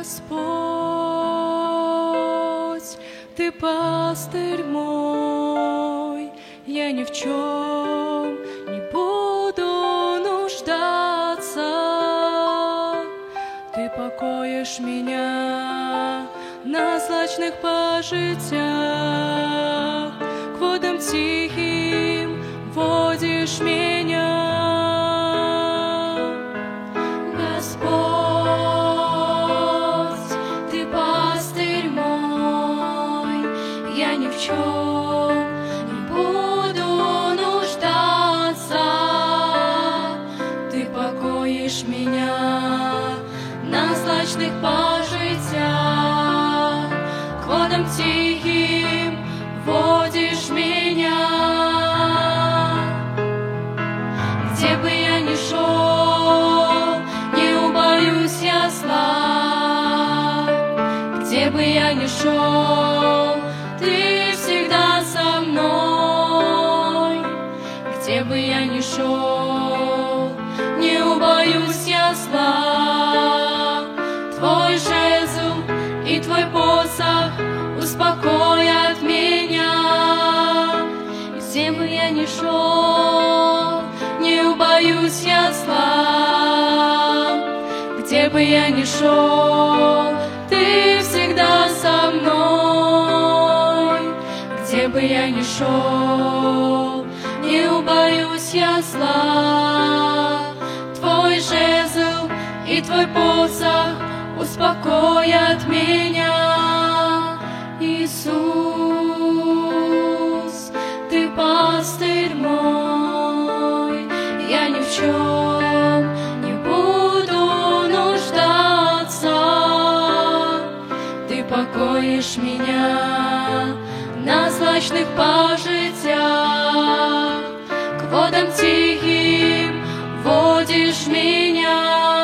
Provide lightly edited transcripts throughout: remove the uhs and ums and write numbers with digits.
Господь, Ты пастырь мой, я ни в чем не буду нуждаться. Ты покоишь меня на злачных пажитях, к водам тихим водишь меня. Я ни в чем не буду нуждаться. Ты покоишь меня на злачных пажитях, к водам тихим водишь меня. Где бы я ни шел, не убоюсь я зла. Где бы я ни шел, Ты всегда со мной. Где бы я ни шел, не убоюсь я зла. Твой жезл и Твой посох успокоят меня. Где бы я ни шел, не убоюсь я зла. Где бы я ни шел, Ты всегда со мной. Где бы я ни шел, не убоюсь я зла. Твой жезл и Твой посох успокоят меня. Иисус, Ты пастырь мой, я ни в чем не буду нуждаться. Ты покоишь меня на злачных пажитях, к водам тихим водишь меня.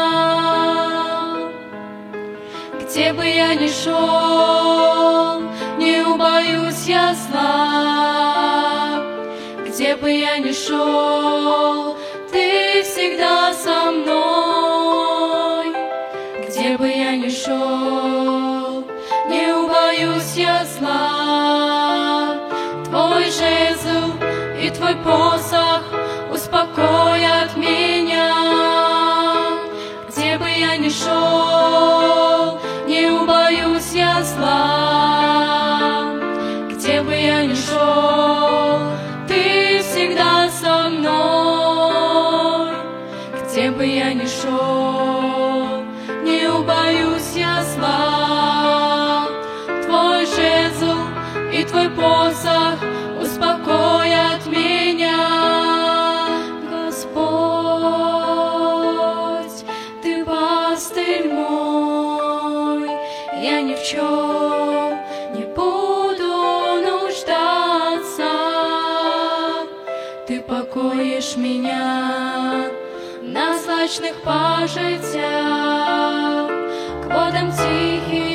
Где бы я ни шел, не убоюсь я зла. Где бы я ни шел, Ты всегда со мной. Где бы я ни шел, не убоюсь я зла. Твой жезл и Твой посох успокоят меня. Где бы я ни шел, не убоюсь я зла. Где бы я ни шел, Ты всегда со мной. Где бы я ни шел, не убоюсь я зла. Твой жезл и Твой посох успокоят меня. Господь, Ты пастырь мой, я ни в чем не буду нуждаться. Ты покоишь меня на злачных пажитях, к водам тихим